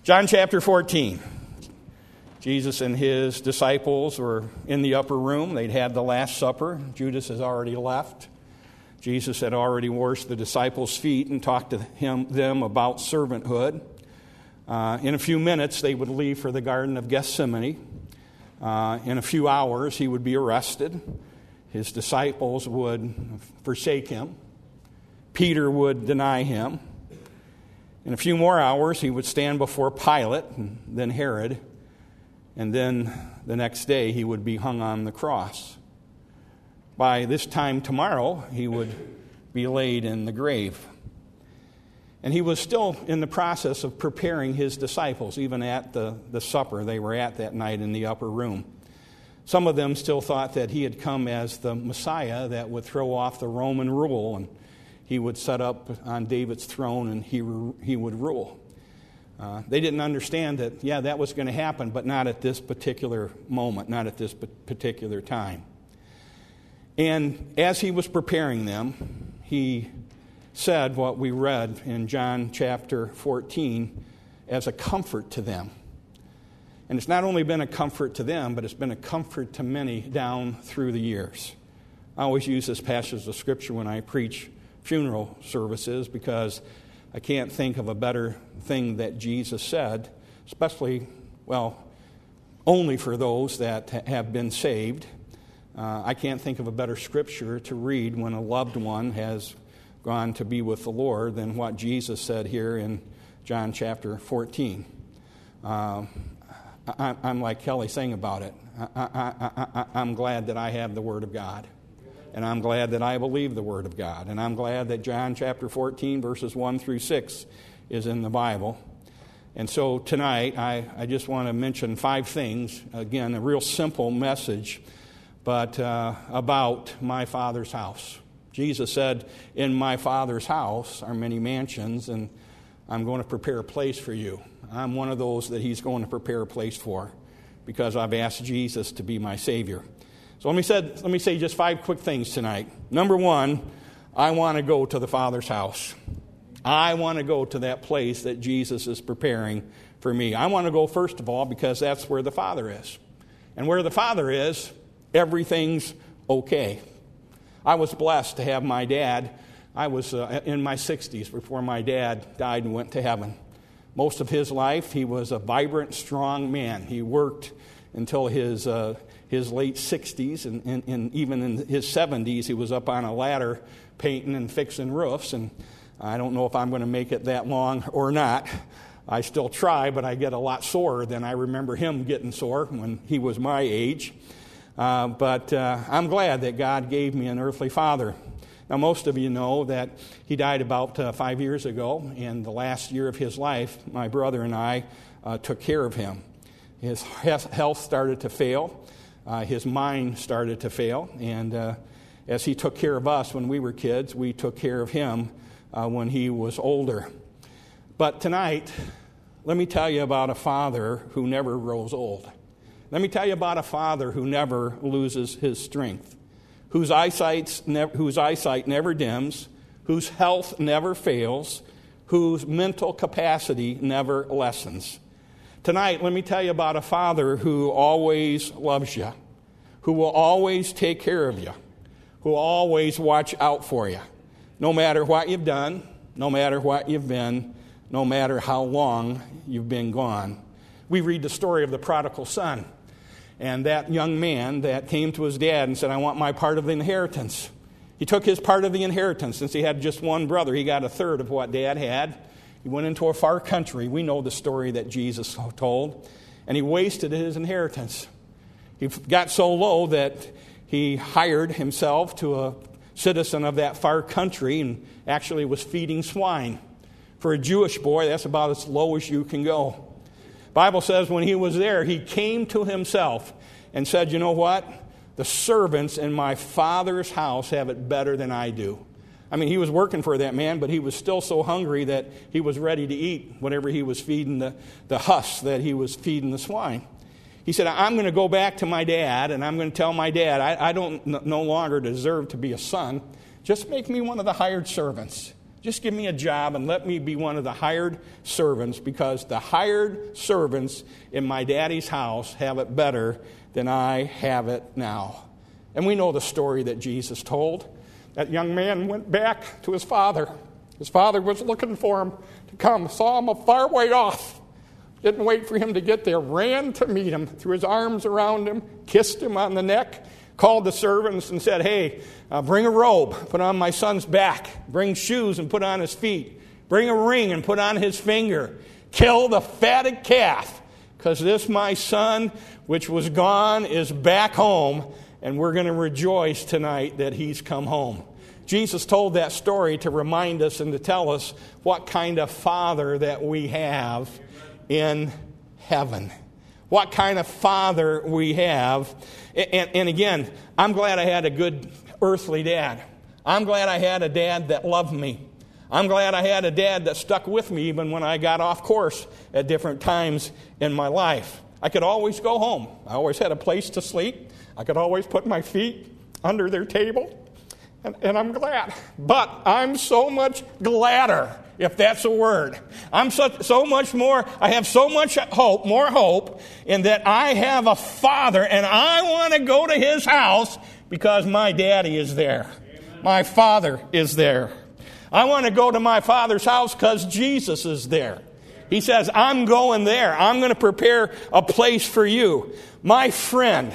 John chapter 14. Jesus and his disciples were in the upper room. They'd had the Last Supper. Judas has already left. Jesus had already washed the disciples' feet and talked to them about servanthood. In a few minutes, they would leave for the Garden of Gethsemane. In a few hours, he would be arrested. His disciples would forsake him. Peter would deny him. In a few more hours, he would stand before Pilate and then Herod. And then the next day, he would be hung on the cross. By this time tomorrow, he would be laid in the grave. And he was still in the process of preparing his disciples, even at the supper they were at that night in the upper room. Some of them still thought that he had come as the Messiah that would throw off the Roman rule, and he would set up on David's throne and he would rule. They didn't understand that, that was going to happen, but not at this particular moment, not at this particular time. And as he was preparing them, he said what we read in John chapter 14 as a comfort to them. And it's not only been a comfort to them, but it's been a comfort to many down through the years. I always use this passage of Scripture when I preach funeral services because I can't think of a better thing that Jesus said, especially, only for those that have been saved. I can't think of a better scripture to read when a loved one has gone to be with the Lord than what Jesus said here in John chapter 14. I'm like Kelly saying about it. I'm glad that I have the Word of God. And I'm glad that I believe the Word of God. And I'm glad that John chapter 14, verses 1 through 6 is in the Bible. And so tonight, I just want to mention 5 things. Again, a real simple message, but about my Father's house. Jesus said, in my Father's house are many mansions, and I'm going to prepare a place for you. I'm one of those that he's going to prepare a place for because I've asked Jesus to be my Savior. So let me say just 5 quick things tonight. Number 1, I want to go to the Father's house. I want to go to that place that Jesus is preparing for me. I want to go, first of all, because that's where the Father is. And where the Father is, everything's okay. I was blessed to have my dad. I was in my 60s before my dad died and went to heaven. Most of his life, he was a vibrant, strong man. He worked until his late 60s, and even in his 70s, he was up on a ladder painting and fixing roofs, and I don't know if I'm going to make it that long or not. I still try, but I get a lot sorer than I remember him getting sore when he was my age. But I'm glad that God gave me an earthly father. Now, most of you know that he died about 5 years ago, and the last year of his life, my brother and I took care of him. His health started to fail. His mind started to fail. And as he took care of us when we were kids, we took care of him when he was older. But tonight, let me tell you about a father who never grows old. Let me tell you about a father who never loses his strength, whose eyesight never dims, whose health never fails, whose mental capacity never lessens. Tonight, let me tell you about a father who always loves you, who will always take care of you, who will always watch out for you, no matter what you've done, no matter what you've been, no matter how long you've been gone. We read the story of the prodigal son, and that young man that came to his dad and said, I want my part of the inheritance. He took his part of the inheritance. Since he had just one brother, he got a third of what dad had. He went into a far country. We know the story that Jesus told. And he wasted his inheritance. He got so low that he hired himself to a citizen of that far country and actually was feeding swine. For a Jewish boy, that's about as low as you can go. The Bible says when he was there, he came to himself and said, you know what? The servants in my Father's house have it better than I do. I mean, he was working for that man, but he was still so hungry that he was ready to eat whatever he was feeding the husks that he was feeding the swine. He said, I'm going to go back to my dad, and I'm going to tell my dad, I don't no longer deserve to be a son. Just make me one of the hired servants. Just give me a job and let me be one of the hired servants, because the hired servants in my daddy's house have it better than I have it now. And we know the story that Jesus told. That young man went back to his father. His father was looking for him to come, saw him a far way off. Didn't wait for him to get there, ran to meet him, threw his arms around him, kissed him on the neck, called the servants and said, hey, bring a robe, put on my son's back. Bring shoes and put on his feet. Bring a ring and put on his finger. Kill the fatted calf, because this my son, which was gone, is back home, and we're going to rejoice tonight that he's come home. Jesus told that story to remind us and to tell us what kind of Father that we have in heaven. What kind of Father we have. And again, I'm glad I had a good earthly dad. I'm glad I had a dad that loved me. I'm glad I had a dad that stuck with me even when I got off course at different times in my life. I could always go home. I always had a place to sleep. I could always put my feet under their table. And I'm glad. But I'm so much gladder, if that's a word. I'm so much more, I have so much hope, more hope, in that I have a Father, and I want to go to his house because my daddy is there. Amen. My Father is there. I want to go to my Father's house because Jesus is there. He says, I'm going there. I'm going to prepare a place for you. My friend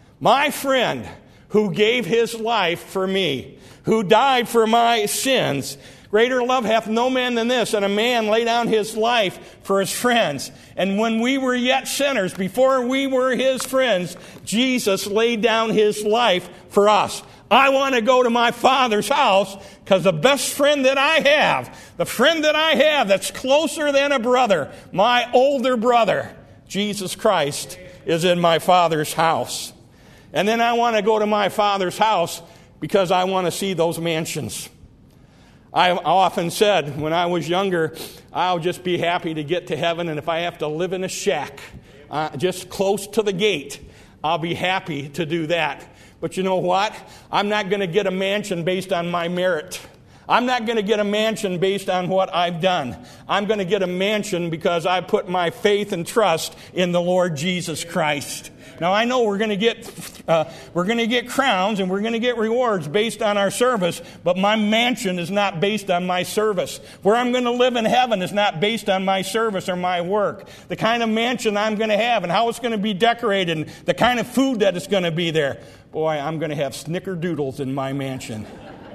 who gave his life for me, who died for my sins. Greater love hath no man than this, and a man lay down his life for his friends. And when we were yet sinners, before we were his friends, Jesus laid down his life for us. I want to go to my Father's house because the best friend that I have, the friend that I have that's closer than a brother, my older brother, Jesus Christ, is in my Father's house. And then I want to go to my Father's house because I want to see those mansions. I often said when I was younger, I'll just be happy to get to heaven, and if I have to live in a shack just close to the gate, I'll be happy to do that. But you know what? I'm not going to get a mansion based on my merit. I'm not going to get a mansion based on what I've done. I'm going to get a mansion because I put my faith and trust in the Lord Jesus Christ. Now, I know we're going to get crowns and we're going to get rewards based on our service, but my mansion is not based on my service. Where I'm going to live in heaven is not based on my service or my work. The kind of mansion I'm going to have and how it's going to be decorated and the kind of food that is going to be there. Boy, I'm going to have snickerdoodles in my mansion.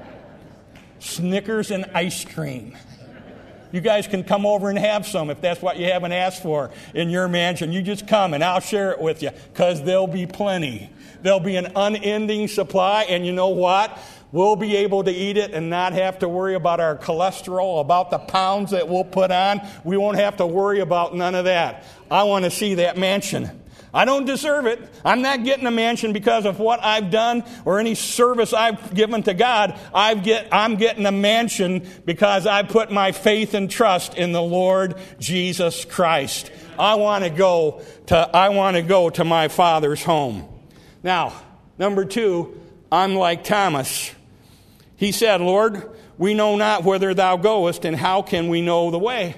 Snickers and ice cream. You guys can come over and have some if that's what you haven't asked for in your mansion. You just come and I'll share it with you because there'll be plenty. There'll be an unending supply, and you know what? We'll be able to eat it and not have to worry about our cholesterol, about the pounds that we'll put on. We won't have to worry about none of that. I want to see that mansion. I don't deserve it. I'm not getting a mansion because of what I've done or any service I've given to God. I'm getting a mansion because I put my faith and trust in the Lord Jesus Christ. I want to go to my Father's home. Now, number 2, I'm like Thomas. He said, Lord, we know not whither thou goest, and how can we know the way?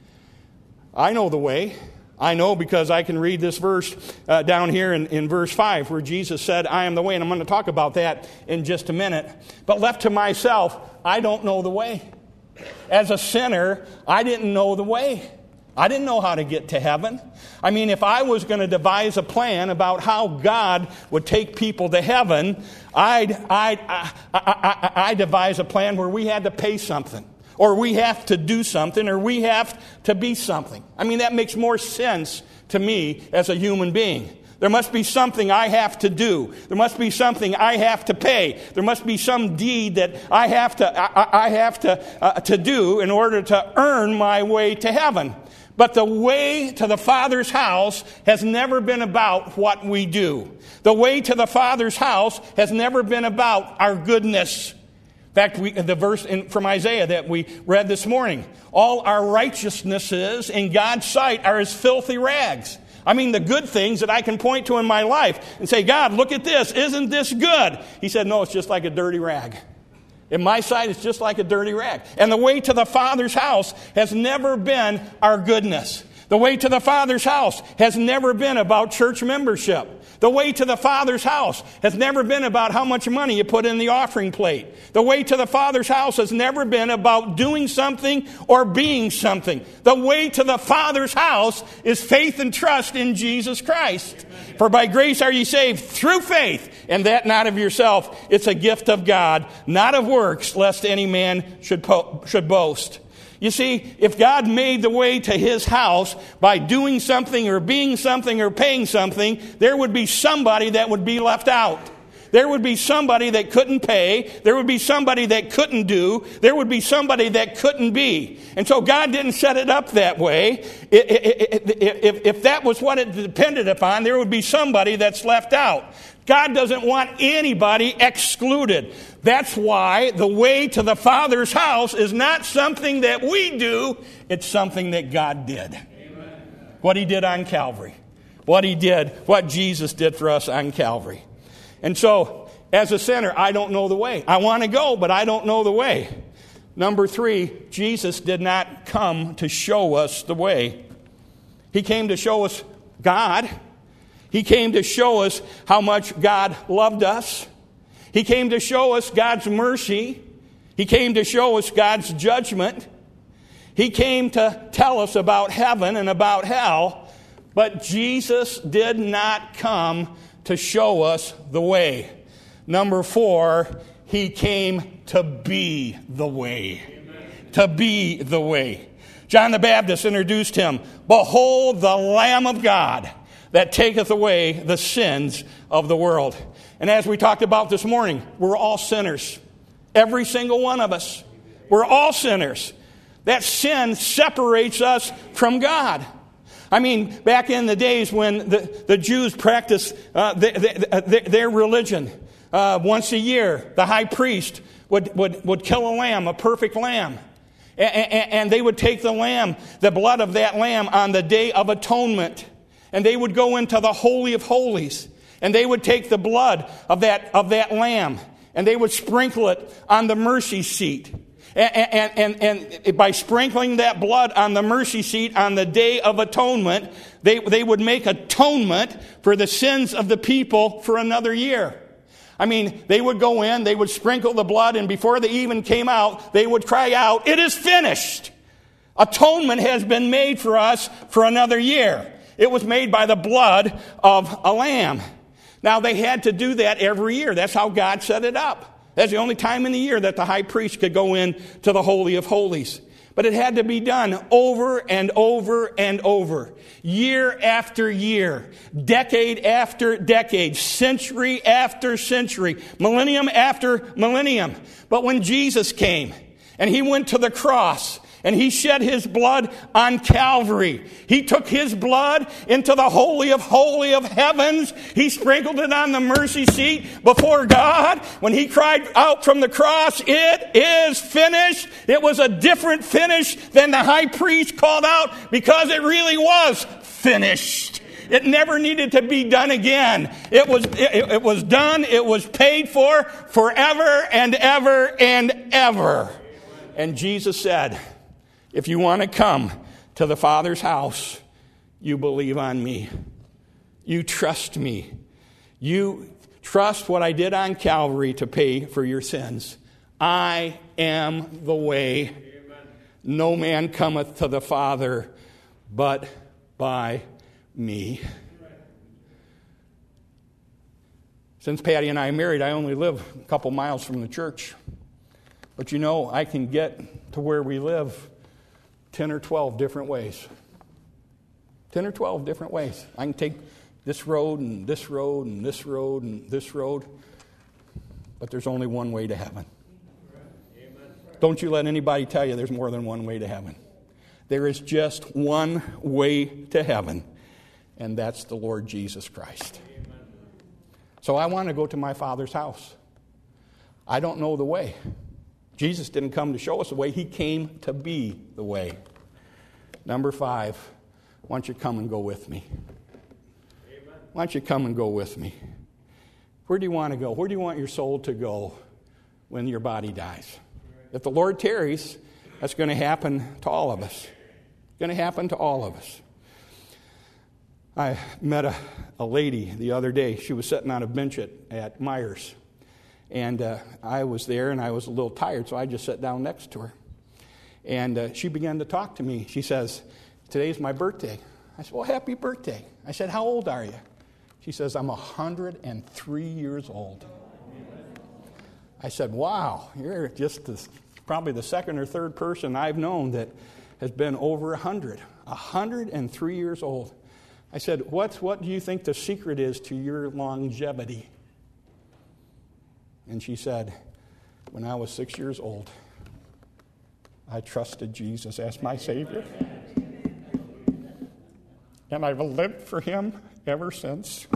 I know the way. I know because I can read this verse down here in verse 5 where Jesus said, I am the way. And I'm going to talk about that in just a minute. But left to myself, I don't know the way. As a sinner, I didn't know the way. I didn't know how to get to heaven. I mean, if I was going to devise a plan about how God would take people to heaven, I'd devise a plan where we had to pay something. Or we have to do something, or we have to be something. I mean, that makes more sense to me as a human being. There must be something I have to do. There must be something I have to pay. There must be some deed that I have to do in order to earn my way to heaven. But the way to the Father's house has never been about what we do. The way to the Father's house has never been about our goodness. In fact, the verse from Isaiah that we read this morning, all our righteousnesses in God's sight are as filthy rags. I mean, the good things that I can point to in my life and say, God, look at this. Isn't this good? He said, no, it's just like a dirty rag. In my sight, it's just like a dirty rag. And the way to the Father's house has never been our goodness. The way to the Father's house has never been about church membership. The way to the Father's house has never been about how much money you put in the offering plate. The way to the Father's house has never been about doing something or being something. The way to the Father's house is faith and trust in Jesus Christ. For by grace are ye saved through faith, and that not of yourself. It's a gift of God, not of works, lest any man should boast. You see, if God made the way to his house by doing something or being something or paying something, there would be somebody that would be left out. There would be somebody that couldn't pay. There would be somebody that couldn't do. There would be somebody that couldn't be. And so God didn't set it up that way. If that was what it depended upon, there would be somebody that's left out. God doesn't want anybody excluded. That's why the way to the Father's house is not something that we do. It's something that God did. Amen. What he did on Calvary. What Jesus did for us on Calvary. And so, as a sinner, I don't know the way. I want to go, but I don't know the way. Number 3, Jesus did not come to show us the way. He came to show us God. He came to show us how much God loved us. He came to show us God's mercy. He came to show us God's judgment. He came to tell us about heaven and about hell. But Jesus did not come to show us the way. Number 4, he came to be the way. Amen. To be the way. John the Baptist introduced him. Behold the Lamb of God that taketh away the sins of the world. And as we talked about this morning, we're all sinners. Every single one of us. We're all sinners. That sin separates us from God. I mean, back in the days when the Jews practiced their religion, once a year, the high priest would kill a lamb, a perfect lamb. And they would take the blood of that lamb on the Day of Atonement. And they would go into the Holy of Holies. And they would take the blood of that lamb. And they would sprinkle it on the mercy seat. And by sprinkling that blood on the mercy seat on the Day of Atonement, they would make atonement for the sins of the people for another year. I mean, they would go in, they would sprinkle the blood, and before they even came out, they would cry out, "It is finished!" Atonement has been made for us for another year. It was made by the blood of a lamb. Now, they had to do that every year. That's how God set it up. That's the only time in the year that the high priest could go in to the Holy of Holies. But it had to be done over and over and over. Year after year. Decade after decade. Century after century. Millennium after millennium. But when Jesus came and he went to the cross and he shed his blood on Calvary. He took his blood into the Holy of Heavens. He sprinkled it on the mercy seat before God. When he cried out from the cross, "It is finished," it was a different finish than the high priest called out, because it really was finished. It never needed to be done again. It was done. It was paid for forever and ever and ever. And Jesus said, if you want to come to the Father's house, you believe on me. You trust me. You trust what I did on Calvary to pay for your sins. I am the way. Amen. No man cometh to the Father but by me. Since Patty and I are married, I only live a couple miles from the church. But you know, I can get to where we live 10 or 12 different ways. 10 or 12 different ways. I can take this road and this road and this road and this road. But there's only one way to heaven. Don't you let anybody tell you there's more than one way to heaven. There is just one way to heaven, and that's the Lord Jesus Christ. So I want to go to my Father's house. I don't know the way. Jesus didn't come to show us the way. He came to be the way. Number 5, why don't you come and go with me? Amen. Why don't you come and go with me? Where do you want to go? Where do you want your soul to go when your body dies. If the Lord tarries, that's going to happen to all of us. It's going to happen to all of us. I met a lady the other day. She was sitting on a bench at Myers. And I was there, and I was a little tired, so I just sat down next to her. And she began to talk to me. She says, "Today's my birthday." I said, "Well, happy birthday." I said, "How old are you?" She says, "I'm 103 years old." I said, "Wow, you're just probably the second or third person I've known that has been over 100. 103 years old. I said, what do you think the secret is to your longevity?" And she said, "When I was 6 years old, I trusted Jesus as my Savior. And I've lived for Him ever since."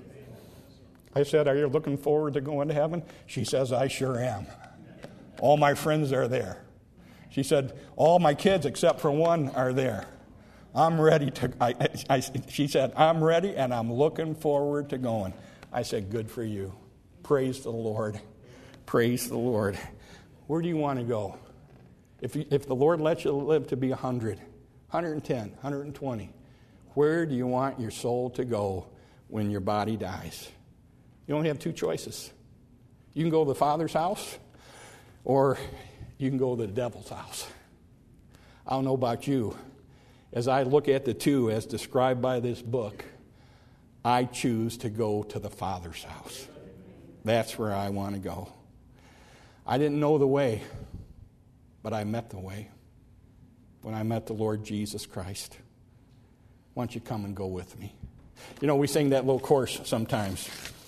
I said, "Are you looking forward to going to heaven?" She says, "I sure am. All my friends are there." She said, "All my kids except for one are there. I'm ready to," she said, "I'm ready and I'm looking forward to going." I said, "Good for you. Praise the Lord. Praise the Lord." Where do you want to go? If the Lord lets you live to be 100, 110, 120, where do you want your soul to go when your body dies? You only have two choices. You can go to the Father's house, or you can go to the devil's house. I don't know about you. As I look at the two as described by this book, I choose to go to the Father's house. That's where I want to go. I didn't know the way, but I met the way when I met the Lord Jesus Christ. Why don't you come and go with me? You know, we sing that little chorus sometimes.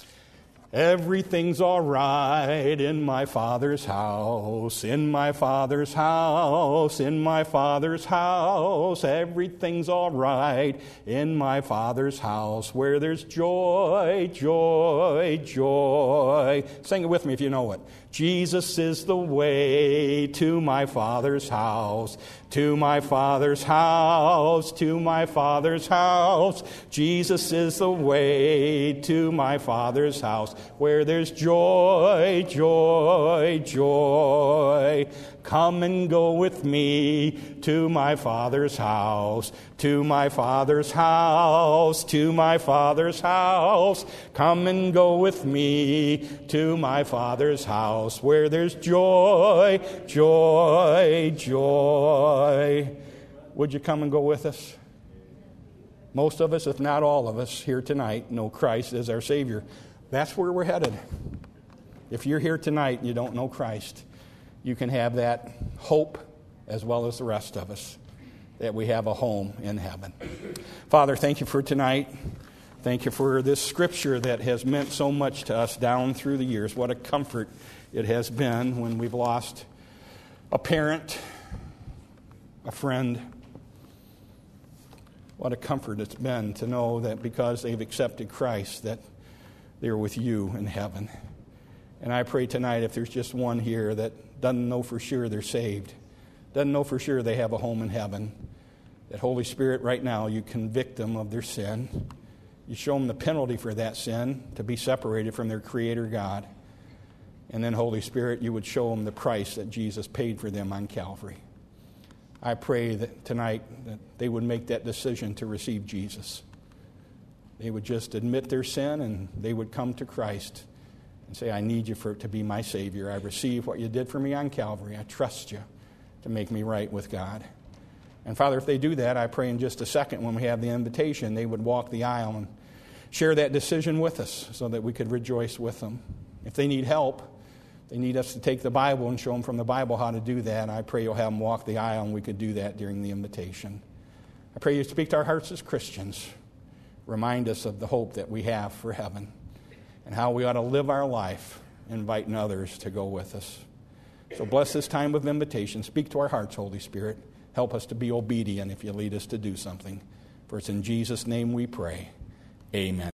Everything's all right in my Father's house, in my Father's house, in my Father's house. Everything's all right in my Father's house, where there's joy, joy, joy. Sing it with me if you know it. Jesus is the way to my Father's house, to my Father's house, to my Father's house. Jesus is the way to my Father's house, where there's joy, joy, joy. Come and go with me to my Father's house, to my Father's house, to my Father's house. Come and go with me to my Father's house, where there's joy, joy, joy. Would you come and go with us? Most of us, if not all of us, here tonight know Christ as our Savior. That's where we're headed. If you're here tonight and you don't know Christ, you can have that hope as well as the rest of us, that we have a home in heaven. Father, thank you for tonight. Thank you for this scripture that has meant so much to us down through the years. What a comfort it has been when we've lost a parent, a friend. What a comfort it's been to know that because they've accepted Christ, that they're with you in heaven. And I pray tonight, if there's just one here that doesn't know for sure they're saved, doesn't know for sure they have a home in heaven, that Holy Spirit, right now, you convict them of their sin. You show them the penalty for that sin, to be separated from their Creator God. And then, Holy Spirit, you would show them the price that Jesus paid for them on Calvary. I pray that tonight that they would make that decision to receive Jesus. They would just admit their sin and they would come to Christ and say, I need you to be my Savior. I receive what you did for me on Calvary. I trust you to make me right with God. And Father, if they do that, I pray in just a second when we have the invitation, they would walk the aisle and share that decision with us so that we could rejoice with them. If they need help, they need us to take the Bible and show them from the Bible how to do that. I pray you'll have them walk the aisle and we could do that during the invitation. I pray you speak to our hearts as Christians. Remind us of the hope that we have for heaven and how we ought to live our life, inviting others to go with us. So bless this time of invitation. Speak to our hearts, Holy Spirit. Help us to be obedient if you lead us to do something. For it's in Jesus' name we pray. Amen.